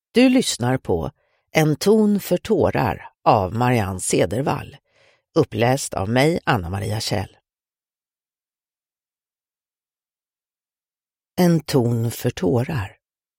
Du lyssnar på En ton för tårar av Marianne Cedervall, uppläst av mig, Anna-Maria Kjell. En ton för tårar.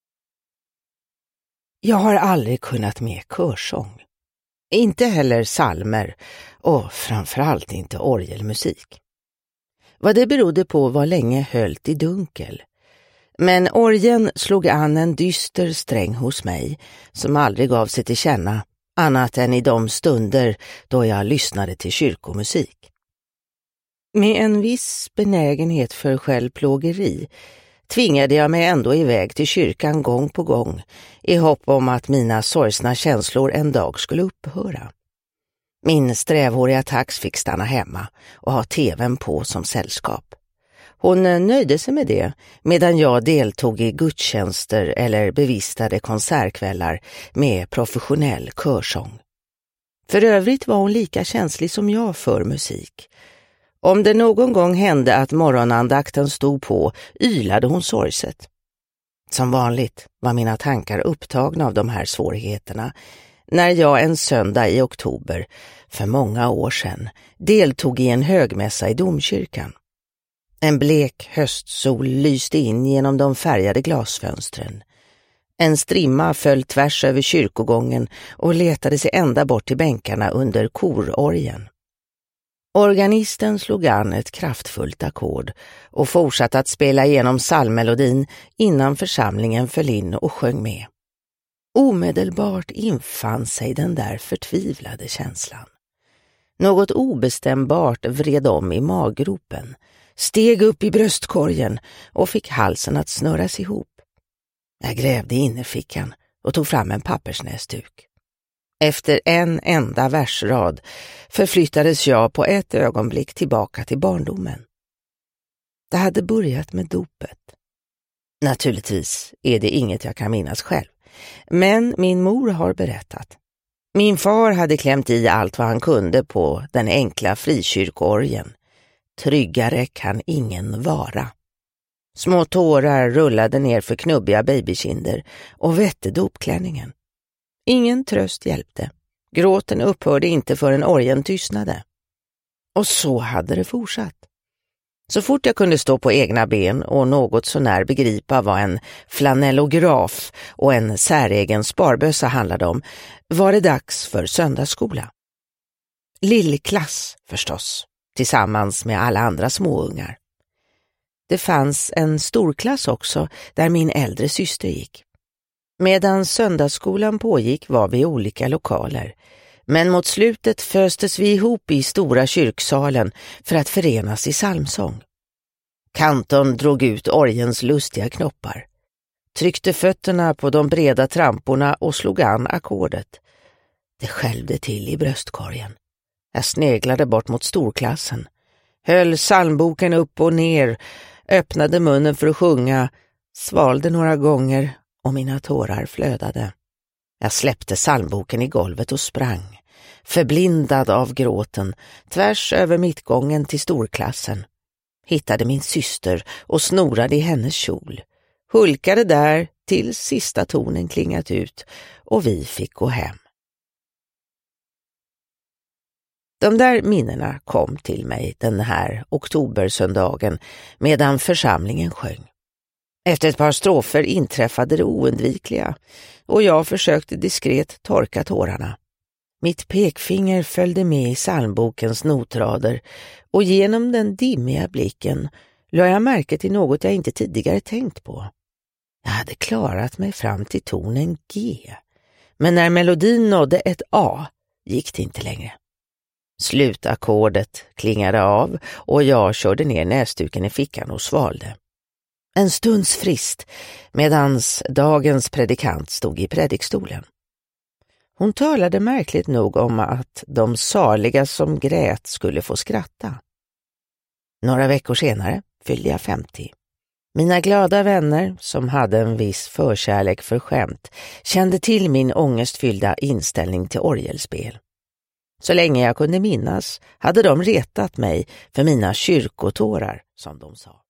Jag har aldrig kunnat med körsång. Inte heller psalmer och framförallt inte orgelmusik. Vad det berodde på var länge höljt i dunkel. Men orgeln slog an en dyster sträng hos mig som aldrig gav sig till känna annat än i de stunder då jag lyssnade till kyrkomusik. Med en viss benägenhet för självplågeri tvingade jag mig ändå iväg till kyrkan gång på gång i hopp om att mina sorgsna känslor en dag skulle upphöra. Min strävhåriga tax fick stanna hemma och ha tvn på som sällskap. Hon nöjde sig med det medan jag deltog i gudstjänster eller bevistade konsertkvällar med professionell körsång. För övrigt var hon lika känslig som jag för musik. Om det någon gång hände att morgonandakten stod på, ylade hon sorgset. Som vanligt var mina tankar upptagna av de här svårigheterna när jag en söndag i oktober för många år sedan deltog i en högmässa i domkyrkan. En blek höstsol lyste in genom de färgade glasfönstren. En strimma föll tvärs över kyrkogången och letade sig ända bort till bänkarna under kororgeln. Organisten slog an ett kraftfullt ackord och fortsatte att spela igenom psalmmelodin innan församlingen föll in och sjöng med. Omedelbart infann sig den där förtvivlade känslan. Något obestämbart vred om i maggropen, steg upp i bröstkorgen och fick halsen att snurras ihop. Jag grävde i innerfickan och tog fram en pappersnäsduk. Efter en enda versrad förflyttades jag på ett ögonblick tillbaka till barndomen. Det hade börjat med dopet. Naturligtvis är det inget jag kan minnas själv, men min mor har berättat. Min far hade klämt i allt vad han kunde på den enkla frikyrkoorgeln. Tryggare kan ingen vara. Små tårar rullade ner för knubbiga babykinder och vette dopklänningen. Ingen tröst hjälpte. Gråten upphörde inte förrän orgeln tystnade. Och så hade det fortsatt. Så fort jag kunde stå på egna ben och något så när begripa vad en flanellograf och en säregen sparbössa handlade om, var det dags för söndagsskola. Lillklass förstås, tillsammans med alla andra småungar. Det fanns en storklass också där min äldre syster gick. Medan söndagsskolan pågick var vi i olika lokaler, men mot slutet föstes vi ihop i stora kyrksalen för att förenas i psalmsång. Kantorn drog ut orgelns lustiga knoppar, tryckte fötterna på de breda tramporna och slog an ackordet. Det skällde till i bröstkorgen. Jag sneglade bort mot storklassen, höll psalmboken upp och ner, öppnade munnen för att sjunga, svalde några gånger och mina tårar flödade. Jag släppte psalmboken i golvet och sprang, förblindad av gråten, tvärs över mittgången till storklassen. Hittade min syster och snorade i hennes kjol. Hulkade där tills sista tonen klingat ut och vi fick gå hem. De där minnena kom till mig den här oktobersöndagen medan församlingen sjöng. Efter ett par strofer inträffade det oundvikliga och jag försökte diskret torka tårarna. Mitt pekfinger följde med i psalmbokens notrader och genom den dimmiga blicken lade jag märke till något jag inte tidigare tänkt på. Jag hade klarat mig fram till tonen G, men när melodin nådde ett A gick det inte längre. Slutackordet klingade av och jag körde ner näsduken i fickan och svalde. En stunds frist medans dagens predikant stod i predikstolen. Hon talade märkligt nog om att de saliga som grät skulle få skratta. Några veckor senare fyllde jag 50. Mina glada vänner, som hade en viss förkärlek för skämt, kände till min ångestfyllda inställning till orgelspel. Så länge jag kunde minnas hade de retat mig för mina kyrkotårar, som de sa.